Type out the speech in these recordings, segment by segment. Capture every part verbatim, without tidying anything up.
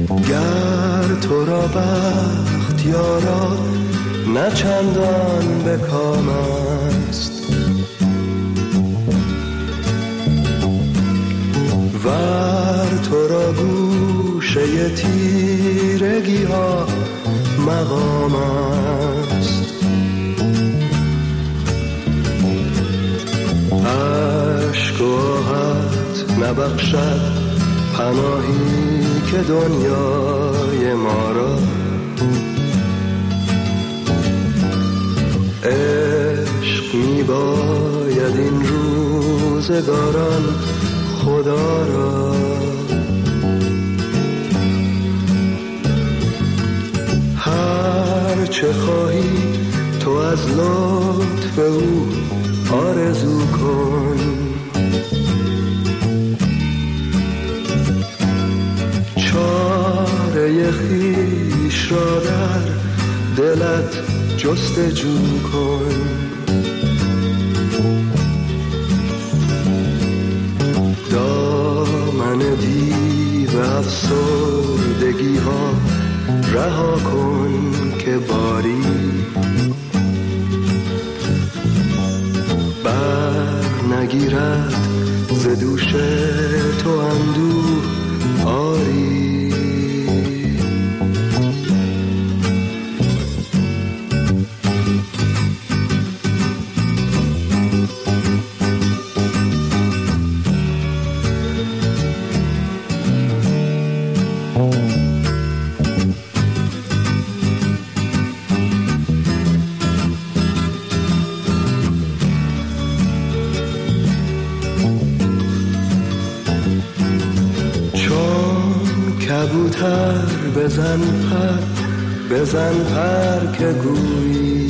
گر تو را بخت یارا نه چندان به کام است، ور تو را گوشه تیرگی ها مقام است. عشق و آهت نبخشد پناهی که دنیای ما را، عشق می باید این روزگاران خدا را. هر چه خواهی تو از لطف او آرزو کن، چاره خویش را در دلت جستجو کن. دامن دیو افسردگی ها رها کن که باری بر نگیرد ز دوش تو اندوه آری. کبوتر بزن پر بزن پر که گویی،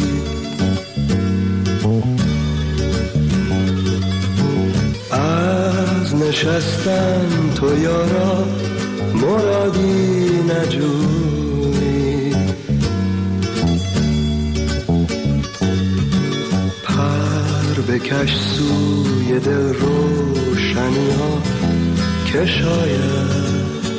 از نشستن تو یارا مرادی نجویی. پر بکش سوی دل روشنی ها که شاید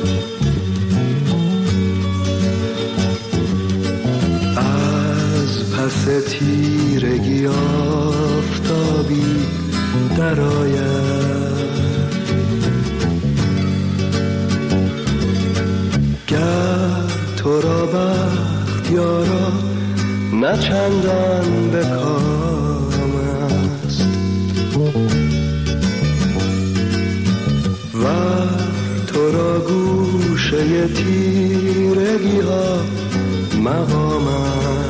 پس تیرگی آفتابی در آید. گر تو را بخت یارا نه چندان به کام است، و تو را گوشه تیرگی ها مقام است.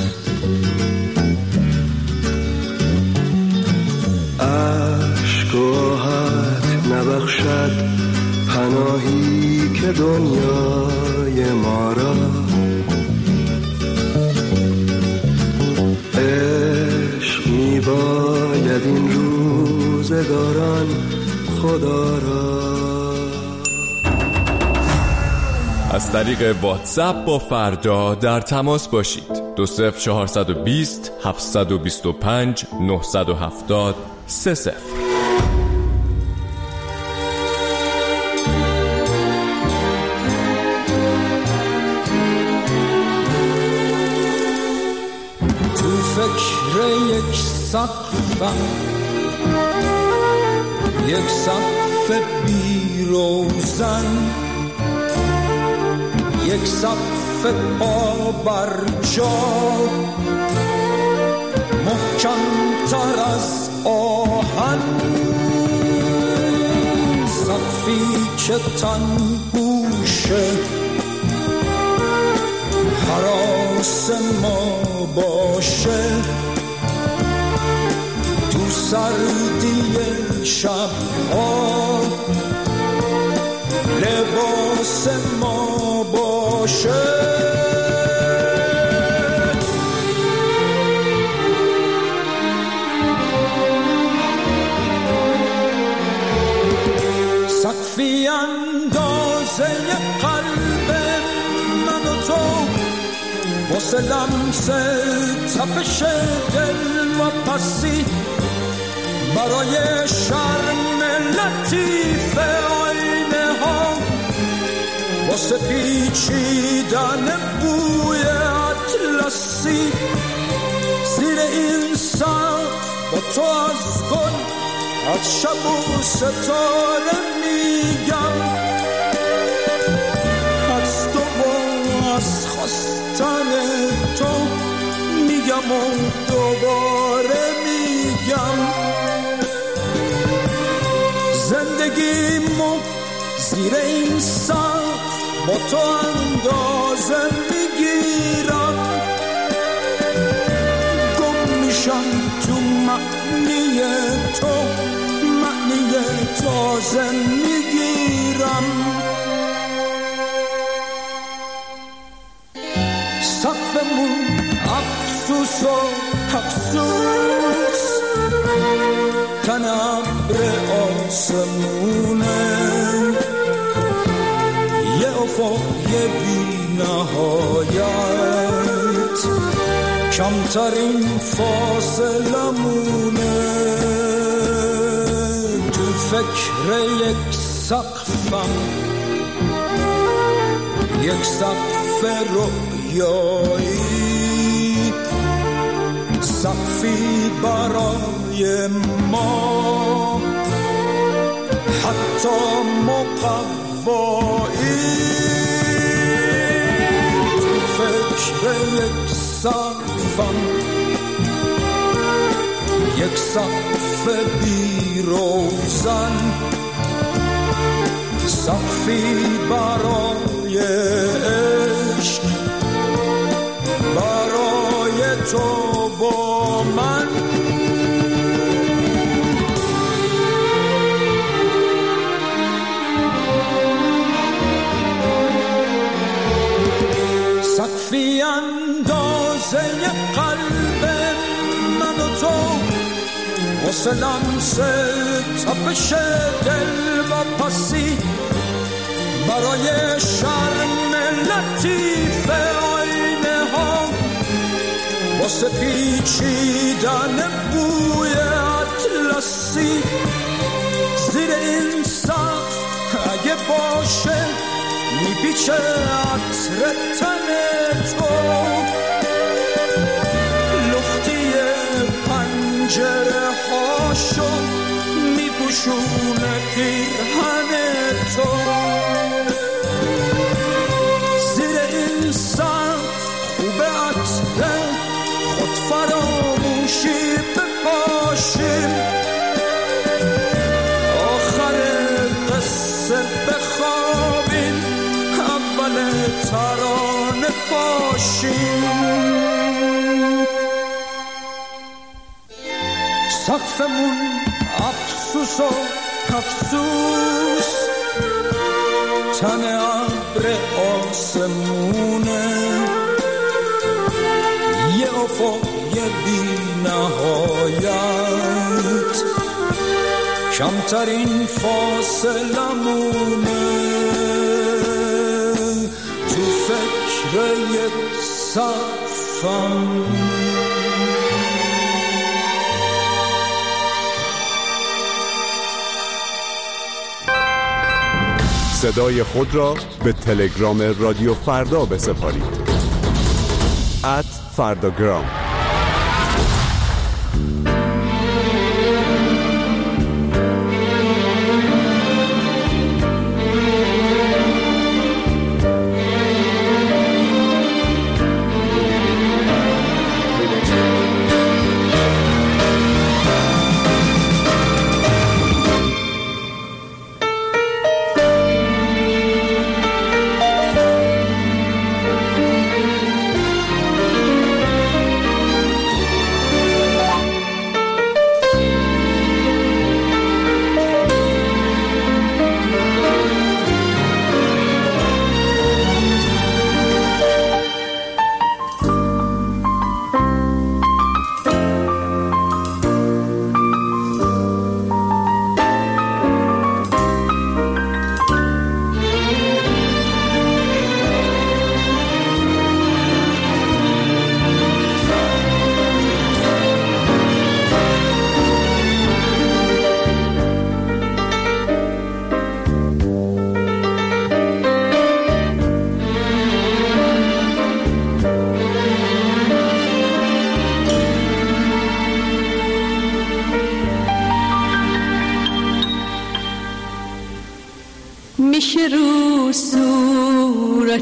عشق و آهت نبخشد پناهی که دنیای ما را، عشق می باید این روزگاران خدا را. از طریق واتساپ با فردا در تماس باشید. دو صفر چهارصد و بیست هفتصد و بیست و پنج نهصد و هفتاد سه صفر. تو فکر یک سقفم، یک سقف بی روزن، یک سقف پا بر جا، محکم تر از آهن، سقفی که تن گوشه هراس ما باشه، تو سردی شبها لباس ما باشه. سقفی اندازه قلب من و تو، واسه لمس تپش دل و پسی، برای شرم لطیف آینه ها، واسه پیچیدن بوی اطلسی زیر این سقف با تو از گل از شب و ستاره میگم از تو و از خواستن تو میگم و دوباره میگم زندگیمو زیر این سقف با تو اندازه میگیرم گم میشم تو معنی تو معنی تازه میگیرم سقفمون افسوس و افسوس تن ابر آسمونه یه افق یه بی نهایت کمترین فاصله مونه تو فکر یک سقفم یک سقف رویایی سقفی برای ما حتی مقوایی تو فکر یک سقفم یک سقف بی روزن سقفی برای عشق برای تو با من سقفی اندازه قلب من و تو واسه لمس تپش دل و پسی برای شرم لطیف آینه ها واسه پیچیدن بوی اطلسی زیر این سقف اگه باشه میپیچه عطر تن تو لختی پنجره هاشو میپوشونه پیرهن تو زیر این سقف خوب عطر خود فراموشی بپاشیم آخر قصه بخوابیم اول ترانه باشیم سقفمون افسوس و افسوس تن ابر آسمونه یه افق یه بی نهایت کمترین فاصله مونه تو فکر یک سقفم صدای خود را به تلگرام رادیو فردا بسپارید ات فرداگرام.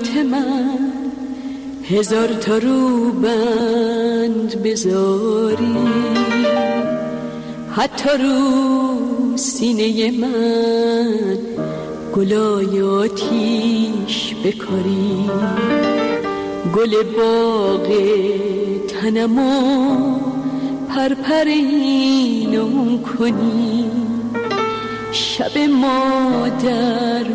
قامت من هزار تا روبند بذاری، حتی رو سینه من گلای آتیش بکاری، گل باغ تنمو پرپرینم کنی، شب مادر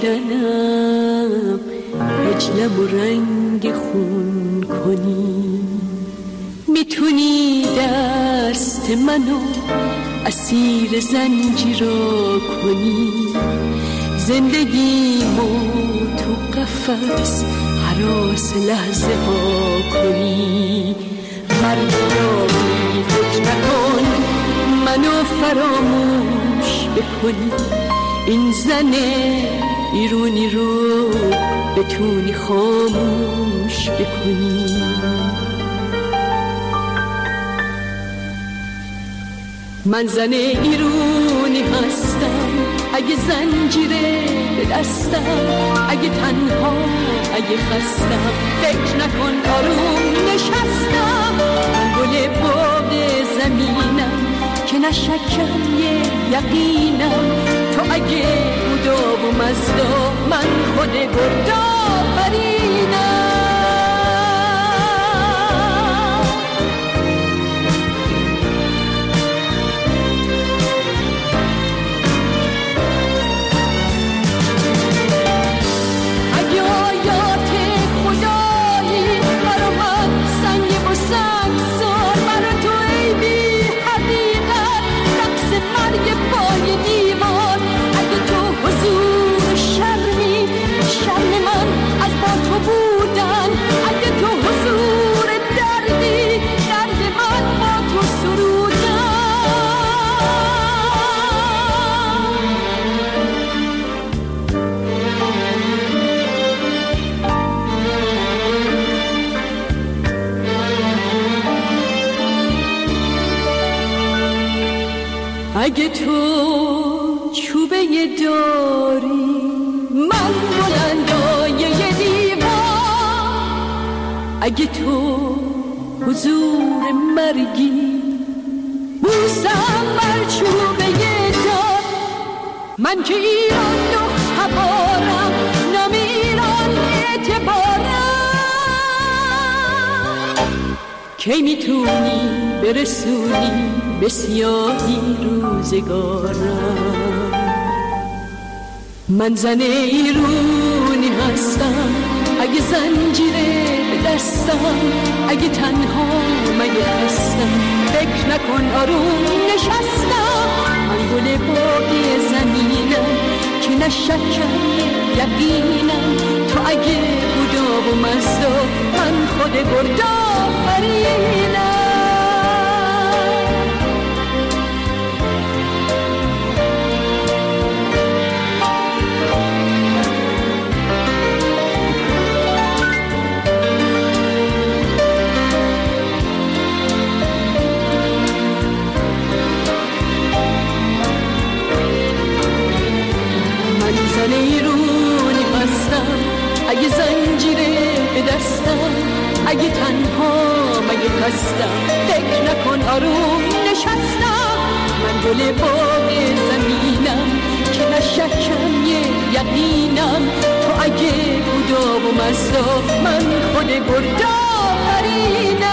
شدنم هجلم و رنگ خون کنی. میتونی دست منو اسیر زنجیرا کنی، زندگیمو تو قفس حراس لحظه ها کنی. فردا بی فکر نکن منو فراموش بکنی، این زن ایرونی رو بتونی خاموش بکنی. من زن ایرونی هستم، اگه زنجیره به دستم، اگه تنها اگه خستم، فکر نکن آروم نشستم. من گل باغ زمینم که نشکم یه یقینم، تو اگه بودا و مزدا من خود گردا فرینم. اگه تو چوبه داری من بلندای یه دیوار، اگه تو حضور مرگی بوسم بر چوبه دار، من که ایران دخت هوارم نام ایران اعتبارم. کی میتونی برسونی به سیاهی روزگارم؟ من زن ایرونی هستم، اگه زنجیره به دستم، اگه تنها مگه هستم، فکر نکن آروم نشستم. من گل باقی زمینم که نشکم یقینم، تو اگه بودا و مزدا من خود بردا فرینم. زن ایرونی هستم، اگه زنجیره به دستم، اگه تنها مگه خستم، فکر نکن آروم نشستم. من گل باغ زمینم که نشکم یه یقینم، تو اگه بودا و مزدا من خود گردا فرینم.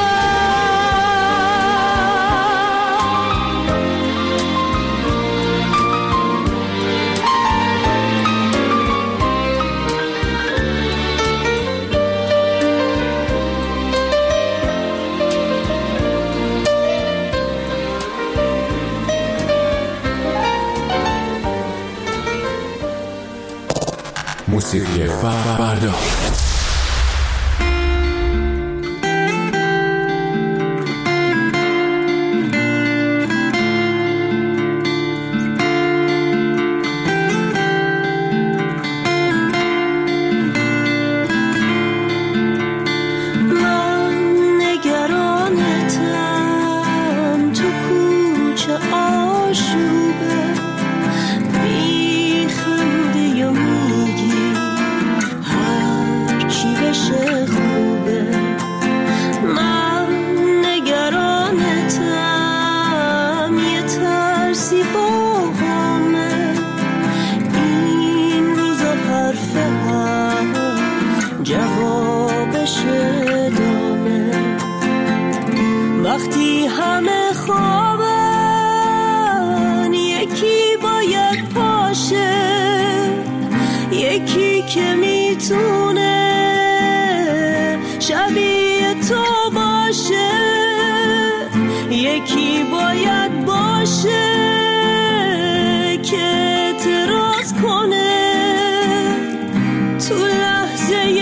موسیقی فردا. جوابش دامه. وقتی همه خوابن یکی باید باشه، یکی که میتونه شبیه تو باشه، یکی باید باشه که اعتراض کنه تو لحظه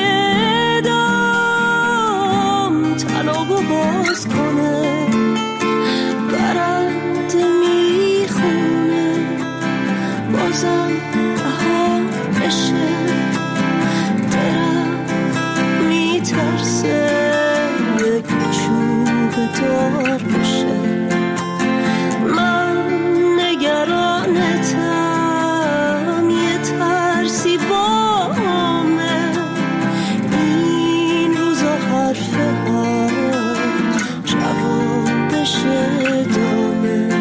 دام تنابو باز کنه. برنده میخونه بازم بهار بشه، درم میترسه یک چوب دار بشه. من نگرانتم یه ترسی بامه، این روزا حرف ها جوابش دامه.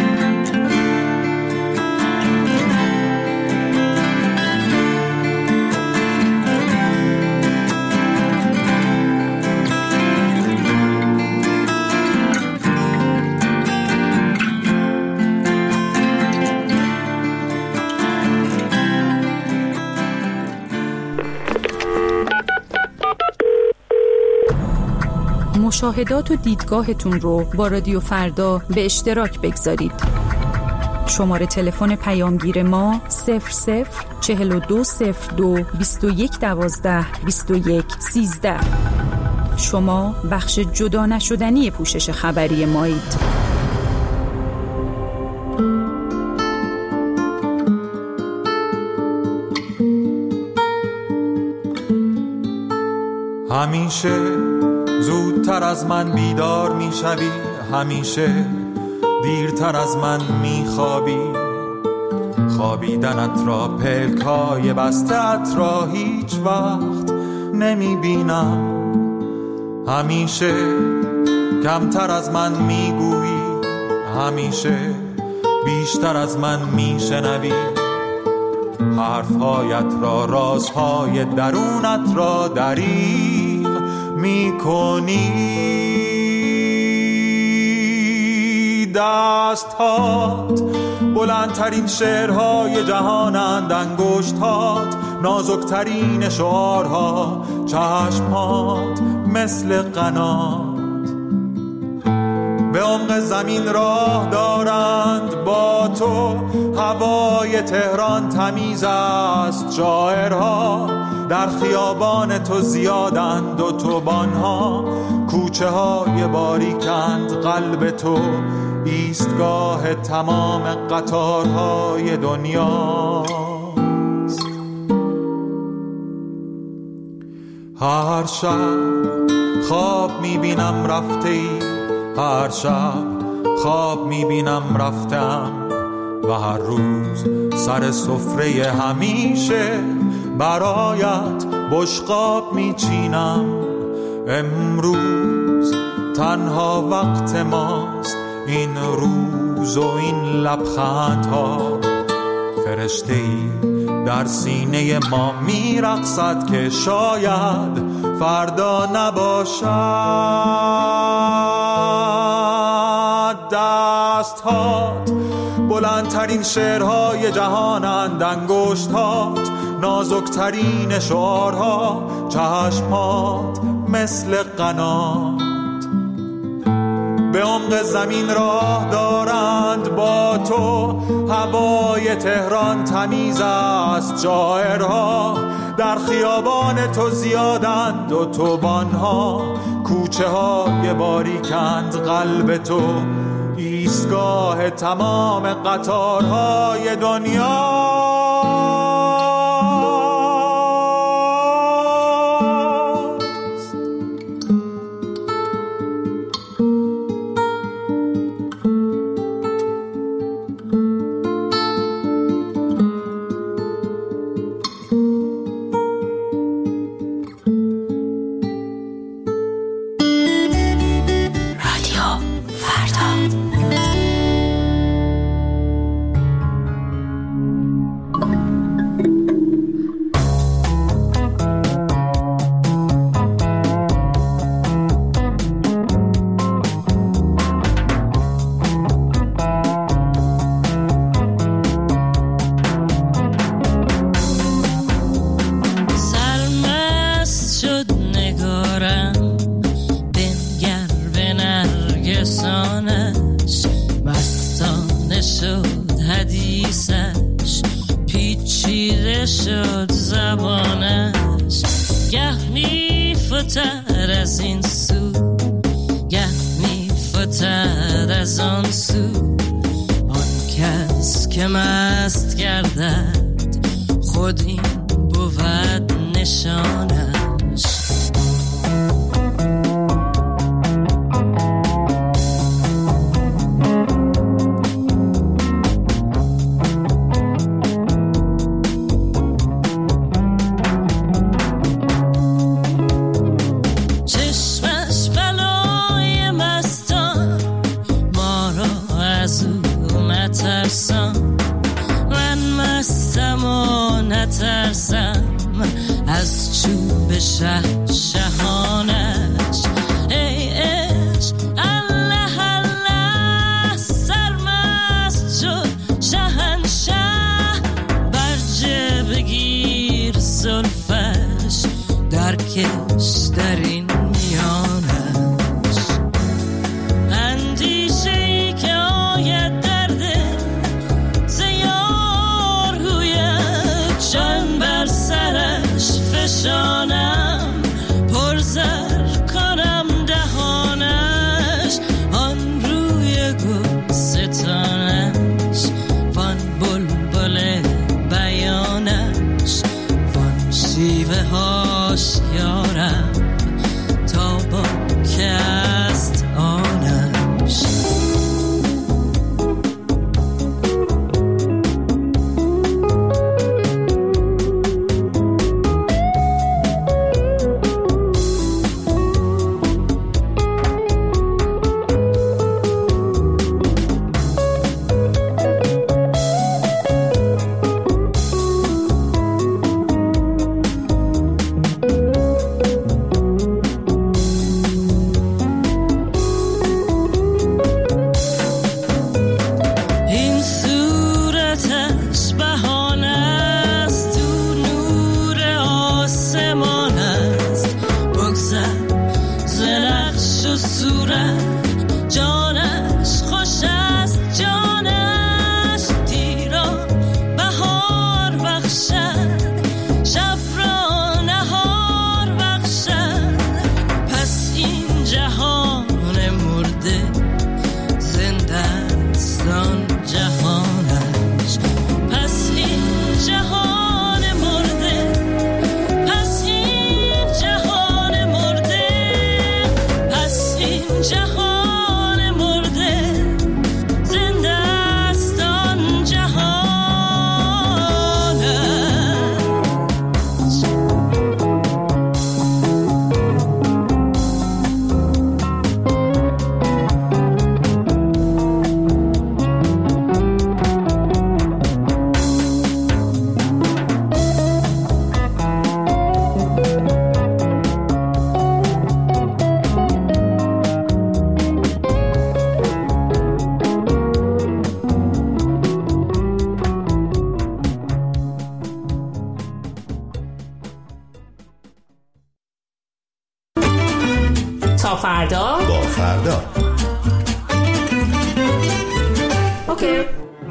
مشاهدات و دیدگاهتون رو با رادیو فردا به اشتراک بگذارید. شماره تلفن پیامگیر ما صفر صفر چهل و دو صفر دو بیست و یک دوازده بیست و یک سیزده. شما بخش جدا نشدنی پوشش خبری مایید. همیشه زودتر از من بیدار میشوی، همیشه دیرتر از من میخوابی. خوابیدنت را پلکای بستت را هیچ وقت نمیبینم. همیشه کمتر از من میگویی، همیشه بیشتر از من میشنوی. حرفهایت را، رازهای درونت را دریغ میکنی. دستهات بلندترین شعرهای جهانند، انگشتات نازکترین شعارها، چشمهات مثل قنات به عمق زمین راه دارند. با تو هوای تهران تمیز است، شاعرها در خیابان تو زیادند و توبانها کوچه های باریکند. قلب تو ایستگاه تمام قطارهای دنیاست. هر شب خواب میبینم رفته ای، هر شب خواب میبینم رفتم و هر روز سر سفره همیشه برایت بشقاب میچینم. امروز تنها وقت ماست، این روز و این لبخندها. فرشته‌ای در سینه ما میرقصد که شاید فردا نباشد. دستهات بلندترین شعرهای جهانند، انگشتات نازکترین شعارها، چشمات مثل قنات به عمق زمین راه دارند. با تو هوای تهران تمیز است، شاعرها در خیابان تو زیادند و توبانها کوچه های باریکند. قلب تو ایستگاه تمام قطارهای دنیا. گه میفتد از این سو، گه میفتد از آن سو. آن کس که مست گردد خود این بود نشانش. چشمش بلای مستان ما را از او مترسان. من مستم و نترسم از چوب شه شهانش. ای عشق الله الله سرمست شد شهنشه. برجه بگیر زلفش درکش در این میانش. اندیشه ای که آید درده زیار رویت جان بر سرش فشانم. پرزر کنم دهانش آن روی گل ستانش. وان بلبل بیانش وان شیوه هاش یارم تا با که است آنش. این صورتش بهانه است تو نور آسمان است. بگذر ز نقش و صورت جانش خوش است جانش. تیرا بهار بخشد شب را نهار بخشد. پس این جهان مرده زنده است آن جهانش. پس این جهان مرده پس این جهان مرده پس این جهان مرده زنده است آن جهانش. تا فردا با فردا. اوکی.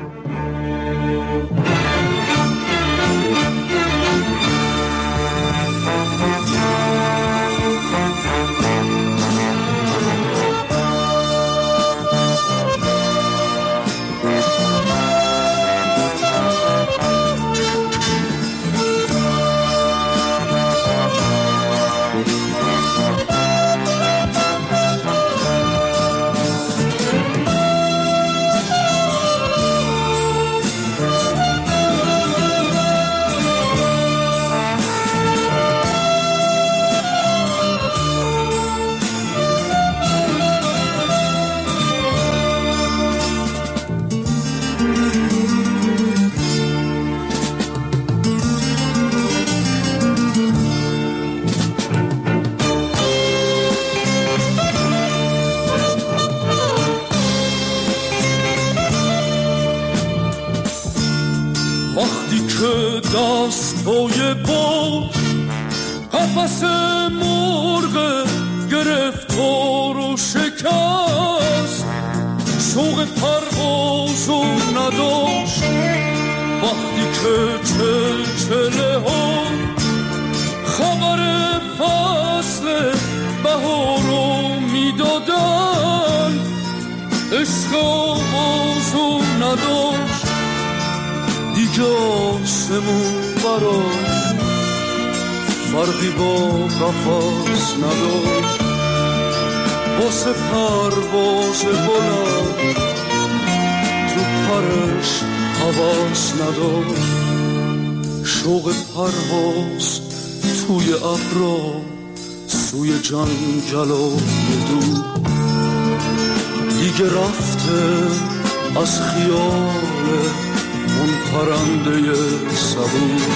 وقتی که دستای بود قفس مرغ گرفتار و شکست. شوق پرواز و نداشت وقتی که چلچله ها خبر عشق آغازو نداشت، دیگه آسمون براش فرقی با قفس نداشت. واسه پرواز بلند تو پرش حواس نداشت. شوق پرواز توی ابرا سوی جنگل و دور دیگه رفته از خیال اون پرنده صبور.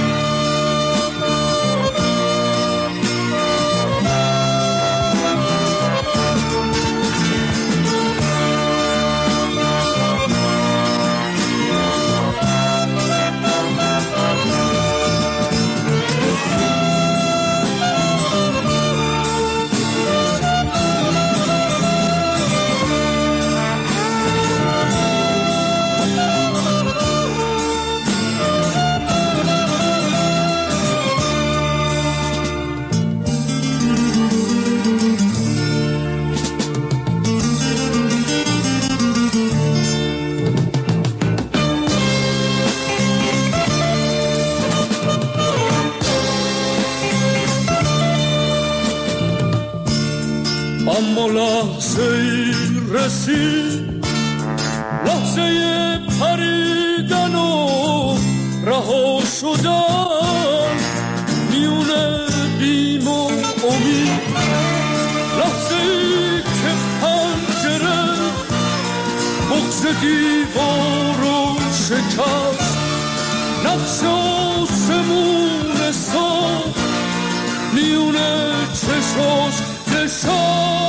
اما لحظه ای رسید، لحظه پریدن و رها شدن میونه بیم و امید. لحظه ای که پنجره بغض دیوار رو شکست، نقش آسمون ساخت میونه چشاش نشاست.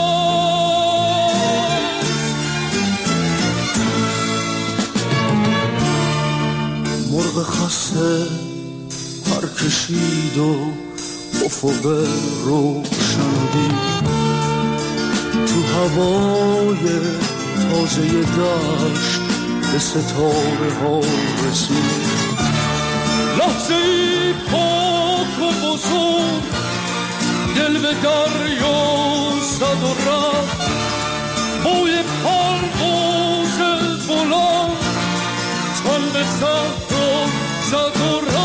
مرغ خسته پر کشید و افق روشن دید، تو هوای تازه دشت به ستاره ها رسید. لحظه ای پاک و بزرگ دل به دریا زد و رفت، بوی پرواز بلند تن به صحرا زد و رفت.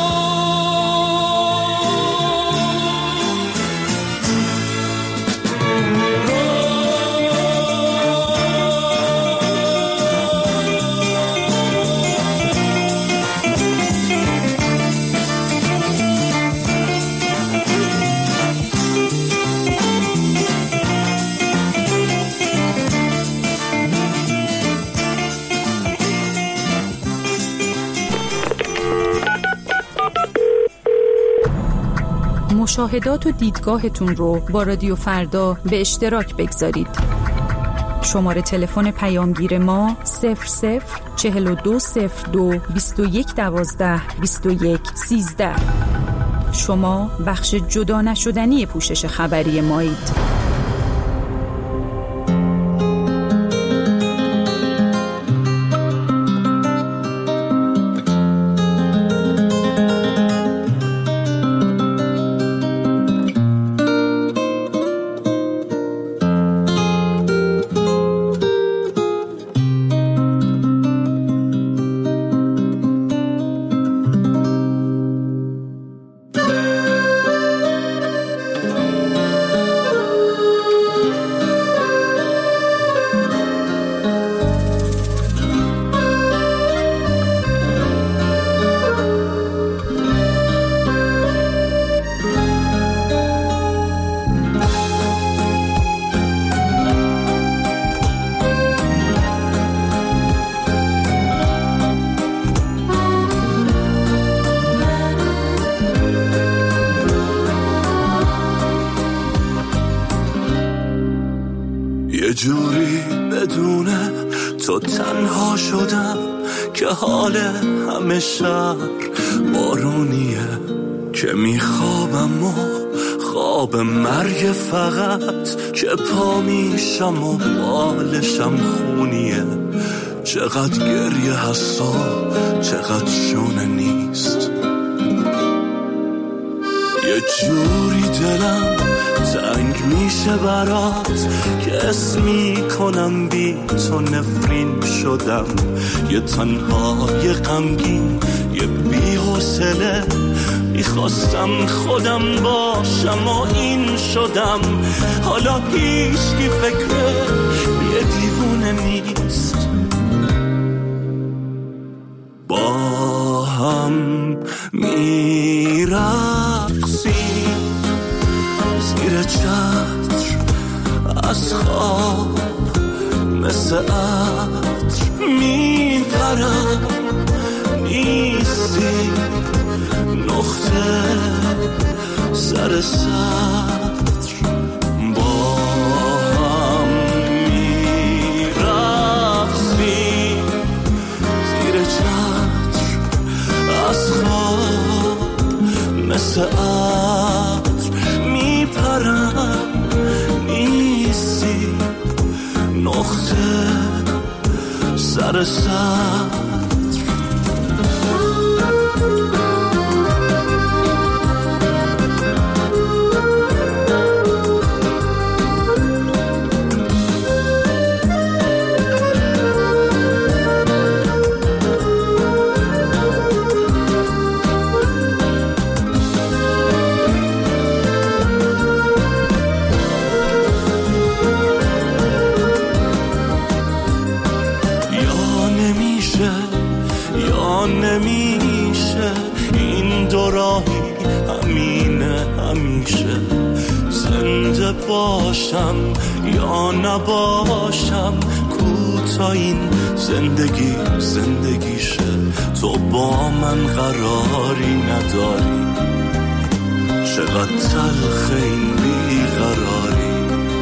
مشاهدات و دیدگاهتون رو با رادیو فردا به اشتراک بگذارید. شماره تلفن پیامگیر ما صفر صفر چهل و دو صفر دو بیست و یک دوازده بیست و یک سیزده. شما بخش جدا نشدنی پوشش خبری مایید. یه جوری بدونه تو تنها شدم که حال همه شهر بارونیه، که میخوابم و خواب مرگ فقط، که پا میشم و بالشم خونیه. چقدر گریه هستا چقدر شونه نیست، یه جوری دلم تنگ میشه برات که اسمی کنم بی تو نفرین شدم، یه تنهای غمگین، یه بی حوصله، میخواستم خودم باشم و این شدم. حالا هیچکی فکر یه دیوونه نیست، با هم میرقصیم زیر چتر از خواب، مثل عطر میپرم نیستی، نقطه سر سطر. با هم میرقصیم زیر چتر از خواب، مثل عطر میپرم نیستی، نقطه سر سطر. نمیشه این دو راهی همینه همیشه، زنده باشم یا نباشم، کوتا این زندگی زندگیشه. تو با من قراری نداری، چقدر تلخ این بیقراری.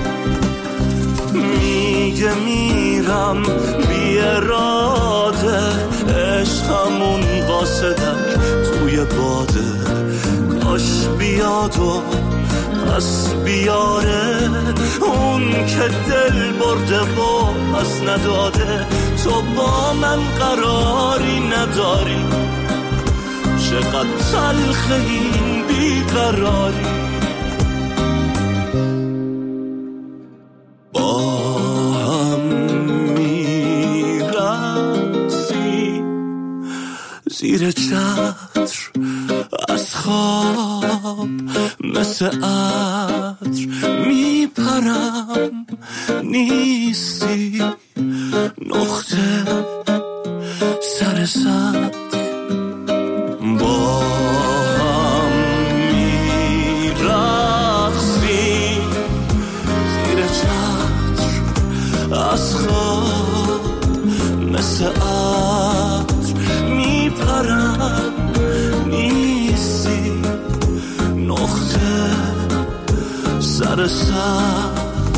میگه میرم بی اراده، عشقمون قاصدک توی باده، کاش بیاد و پس بیاره اون که دل برده و پس نداده. تو با من قراری نداری، چقدر تلخ این بیقراری. زیر چتر از خواب، مثل عطر میپرم نیستی، نقطه سر سطر. با هم میرقصیم زیر چتر از خواب، مثل عطر میپرم نیستی، نقطه سر سطر.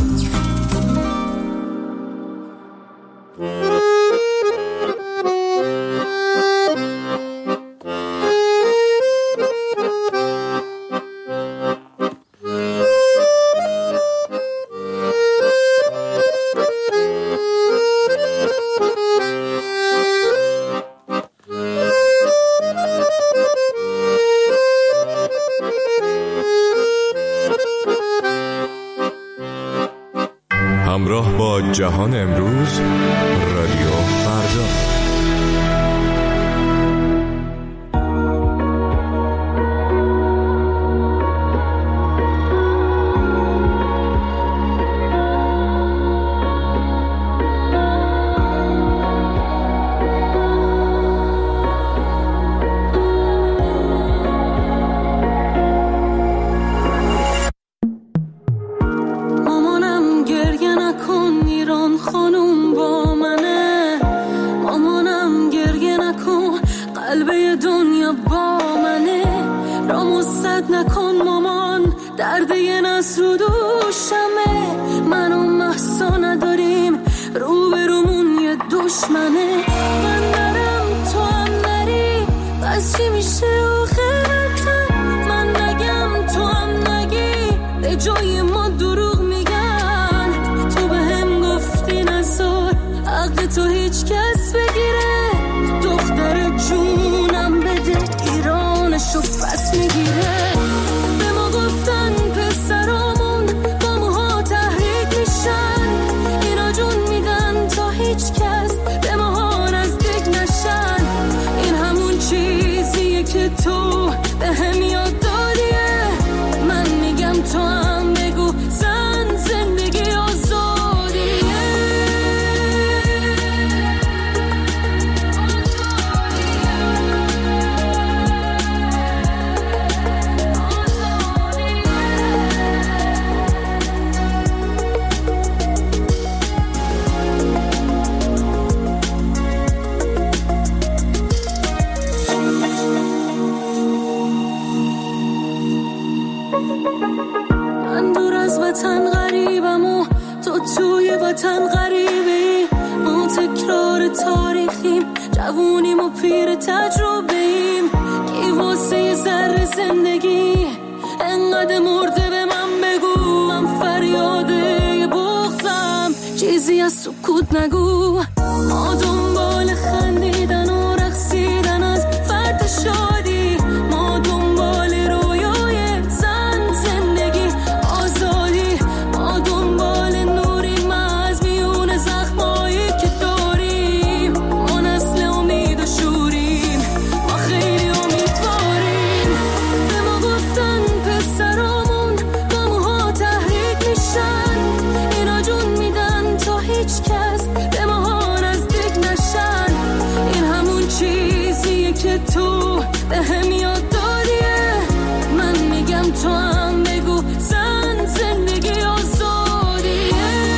همراه با جهان امروز، رادیو فردا. ایرانشو پس میگیره. به ما گفتن پسرامون من دور از وطن غریبم و تو توی وطن غریبی. ما تکرار تاریخیم، جوونیم و پیر تجربه‌ایم. کی واسه یه ذره زندگی انقدر مرده به من بگو. من فریاده یه بغضم، چیزی از سکوت نگو. ما دنبال خندیدن و رقصیدن از فرد شادی. ما دنبال رویای زن زندگی آزادی. ما دنبال نوریم از میون زخمایی که داریم. ما نسل امید و شوریم، ما خیلی امیدواریم. به ما گفتن پسرامون با موها تحریک میشن. اینا جون میدن تا هیچ کس به ما نزدیک نشن. این همون چیزیه که تو به هم یاد دادیه. من میگم تو هم بگو زن زندگی آزادیه.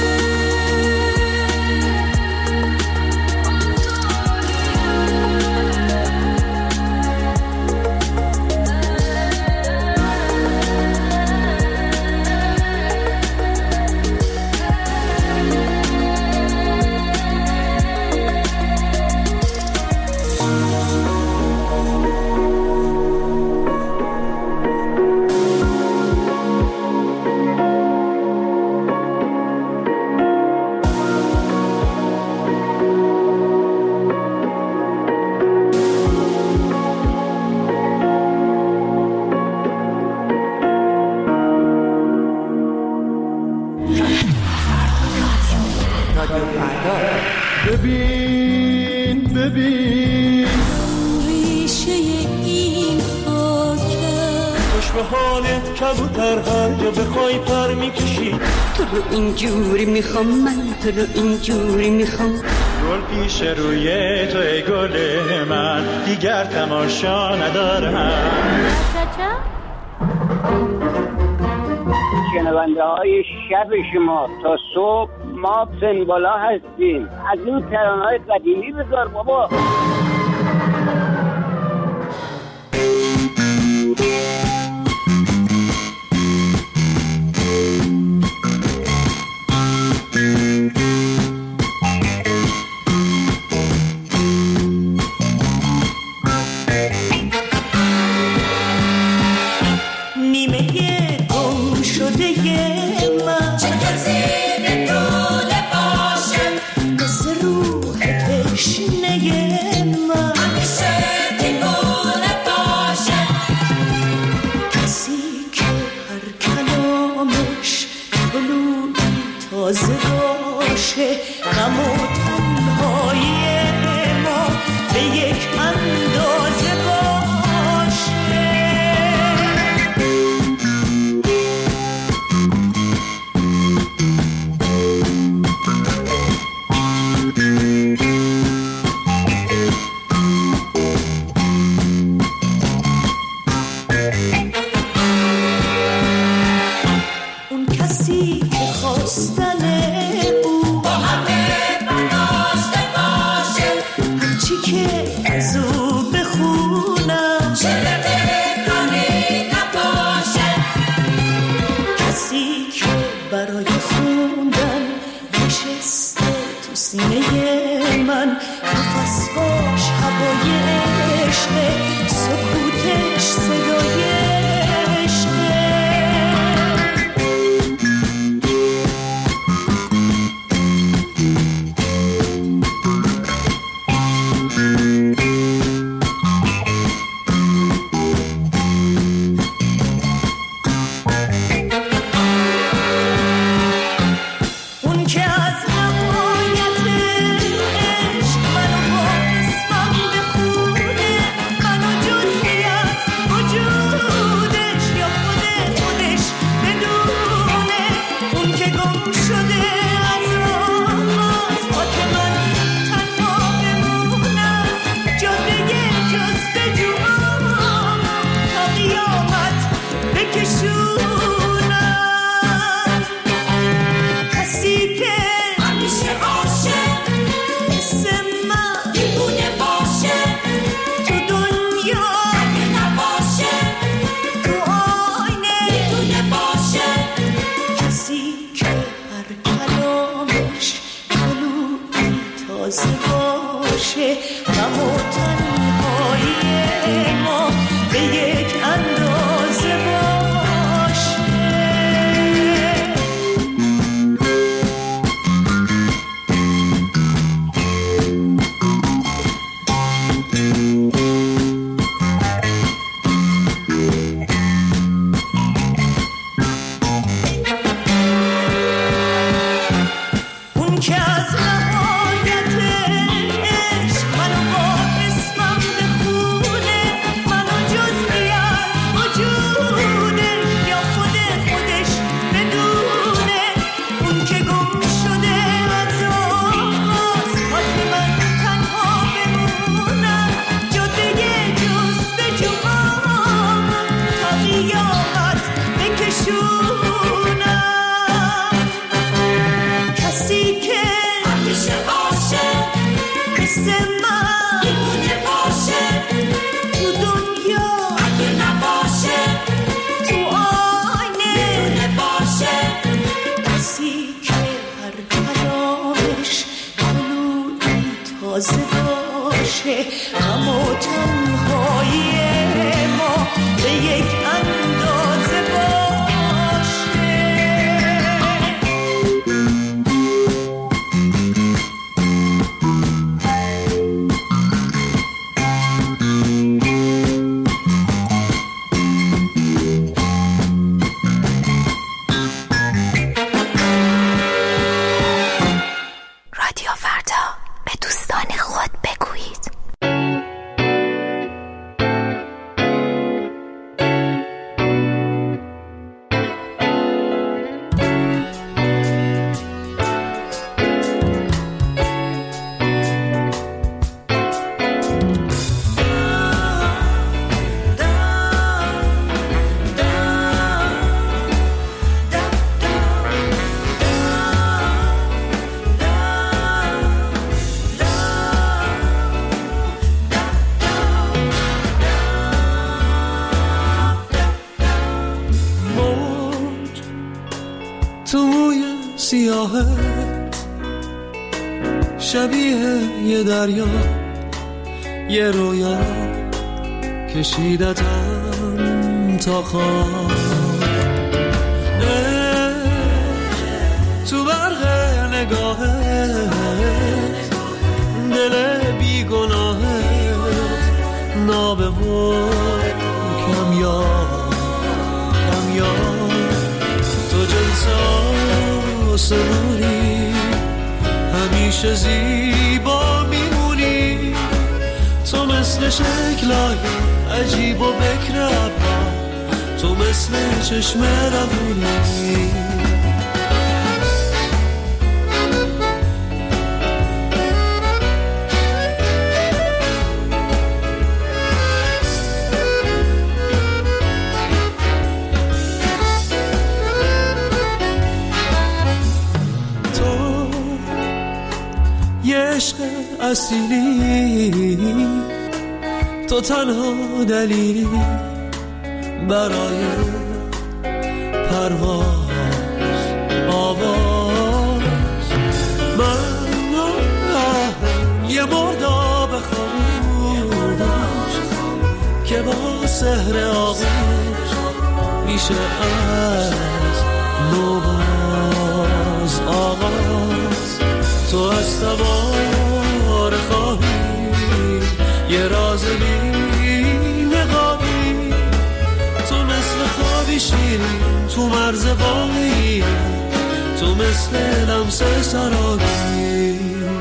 ببین ببین ریشه این خاکه. خوش به حالت کبوتر، هر جا بخوای پر میکشی. تو رو اینجوری میخوام، من تو رو اینجوری میخوام. گل پیش روی تو ای گل من، دیگر تماشا ندارم. شنونده های شب شما تا صبح ما سنبالا هستیم. از این ترانه های قدیمی بذار بابا. عشق منو با اسمم بخونه. منو جز بدونم کسی که همیشه باشه مثل من میمونه باشه تو دنیا اگه نباشه تو آینه میتونه باشه کسی که هر کلامش گلویی تازه باشه اما تنهایی ما به یک اندازه باشه رادیو فردا به دوستان خود بگویید. شبیه یه دریا یه رویا کشیدتم تا خواب تو برق نگاهت دل بیگناهت نابه و کمیاب کمیاب تو جنس آسمونی همیشه زیبا میمونی تو مثل شکلای عجیب و بکر ابرا تو مثل چشم روونی عشق اصیلی تو تنها دلیلی برای پرواز آواز من یه مرداب خاموش که با سحر آغوش میشه از نوباز آغاز تو از سوار خواهی یه راز بی نقابی تو مثل خوابی شیرین تو مرز واقعی تو مثل لمس سرابی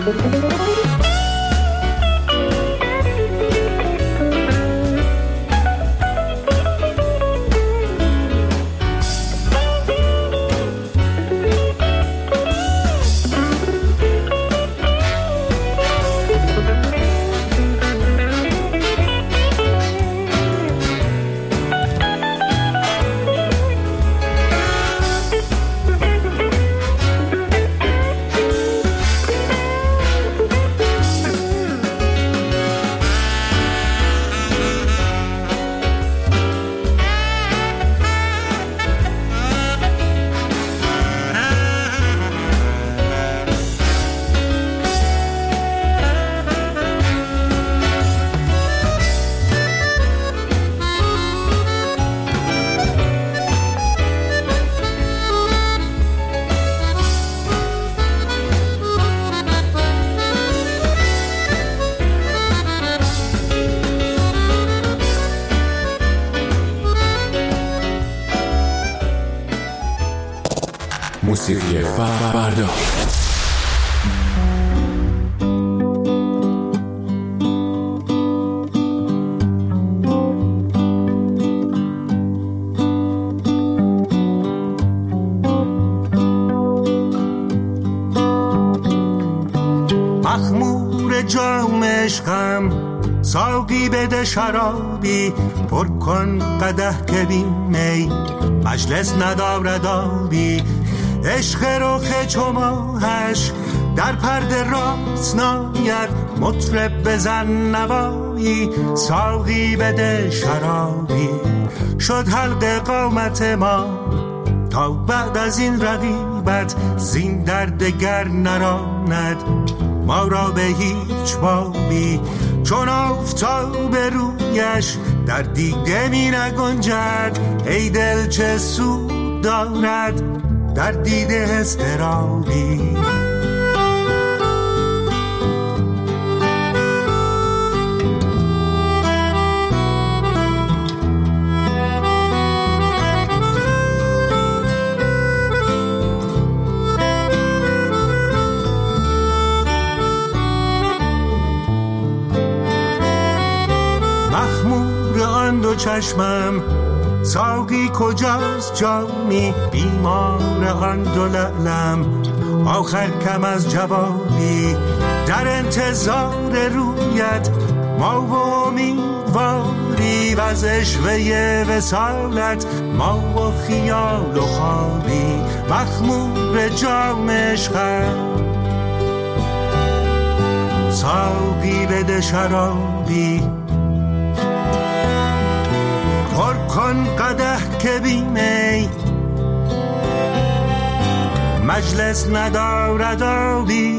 موسیقی فردا. مخمور جام عشقم ساقی بده شرابی، پر کن قدح که بی می، مجلس ندارد آبی. عشق رخ چو ماهش در پرده راست ناید، مطرب بزن نوایی، ساقی بده شرابی. شد حلق قامت ما تا بعد از این رقیبت، زین درد گر نراند ما را به هیچ بابی. چون آفتاب رویش در دیده می نگنجد، ای دل چه سود دارد در دیده اضطرابی. دو چشمم ساقی کجاست جامی، بیمار آن دو لعلم آخر کم از جوابی. در انتظار رویت ما و امیدواری، و از عشوه وصالت ما و خیال و خوابی. مخمور جام عشقم ساقی بده شرابی، پر کن قدح که بی می، مجلس ندارد آبی.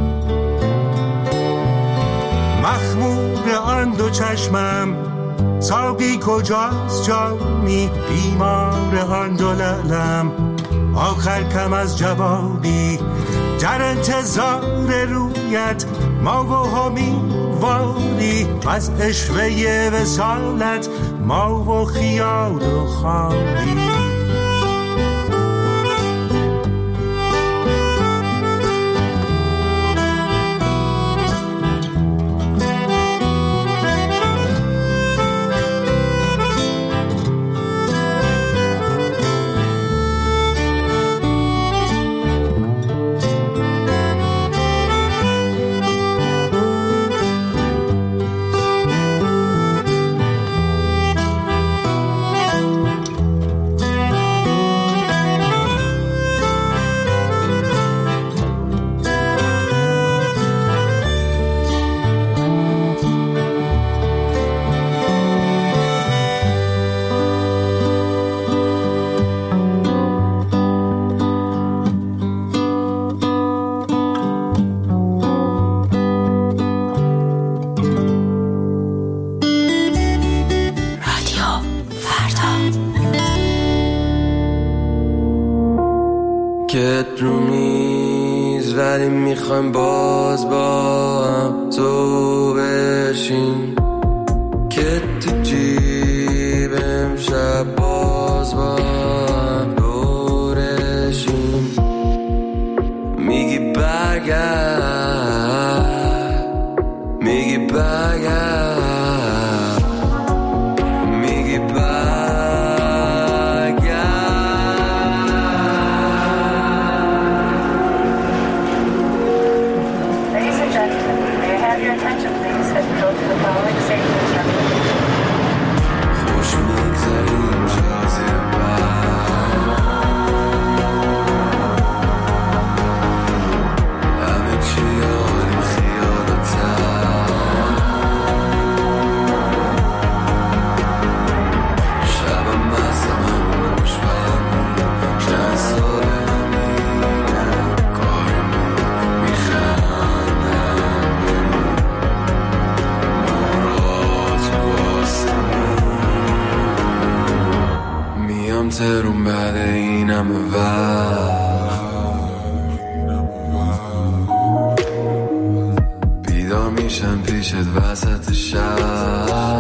مخمور آن دو چشمم ساقی کجاست جامی، بیمار آن دو لعلم آخر کم از جوابی. در انتظار رویت ما و امیدواری، و از عشوه وصالت ما و خیال و خوابی. میخوایم باز با هم تو بشیم، که تو جیب امشب باز با هم دورشیم. میگی برگرد، میگی برگرد، میگی برگرد. خوش میگذاریم جازه بر، همه چی حالی خیالتر. شبم مستم همون روش فرمون، چند سال همینه کارمون میخندم بمون. مراد تو آسمون میام ترون بعد اینم وقت، بیدار میشم پیشت وسط شب.